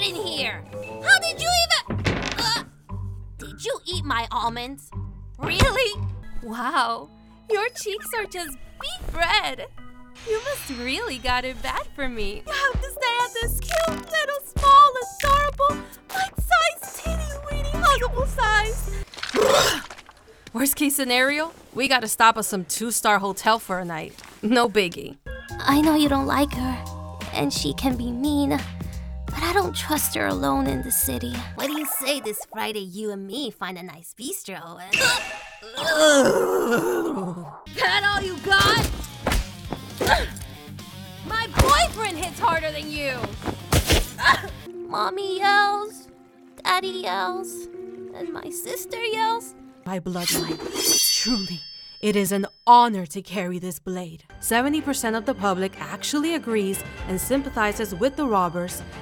get in here? How did you even... Did you eat my almonds? Really? Wow, your cheeks are just beef red. You must really got it bad for me. You have to stay at this cute little small adorable bite-sized teeny-weeny huggable size. Worst case scenario, we gotta stop at some 2-star hotel for a night. No biggie. I know you don't like her, and she can be mean, but I don't trust her alone in the city. What do you say this Friday you and me find a nice bistro and... That all you got? My boyfriend hits harder than you! Mommy yells, Daddy yells, and my sister yells. My bloodline. Truly, it is an honor to carry this blade. 70% of the public actually agrees and sympathizes with the robbers,